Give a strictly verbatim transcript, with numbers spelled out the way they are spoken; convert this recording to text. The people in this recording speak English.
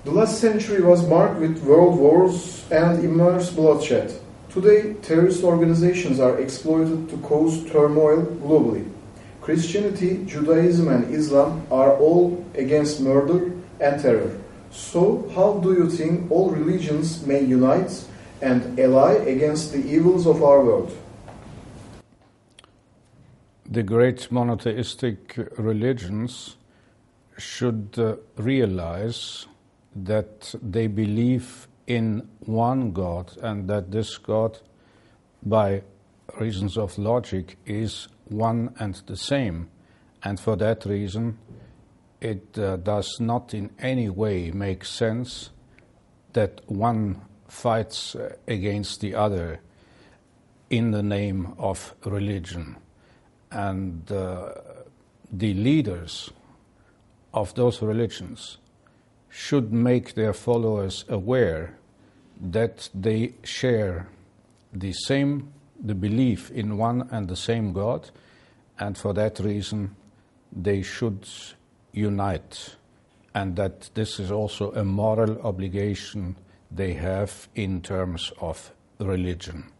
The last century was marked with world wars and immense bloodshed. Today, terrorist organizations are exploited to cause turmoil globally. Christianity, Judaism, and Islam are all against murder and terror. So, how do you think all religions may unite and ally against the evils of our world? The great monotheistic religions should uh, realize that they believe in one God, and that this God, by reasons of logic, is one and the same. And for that reason, it uh, does not in any way make sense that one fights against the other in the name of religion. And uh, the leaders of those religions should make their followers aware that they share the same, the belief in one and the same God, and for that reason they should unite, and that this is also a moral obligation they have in terms of religion.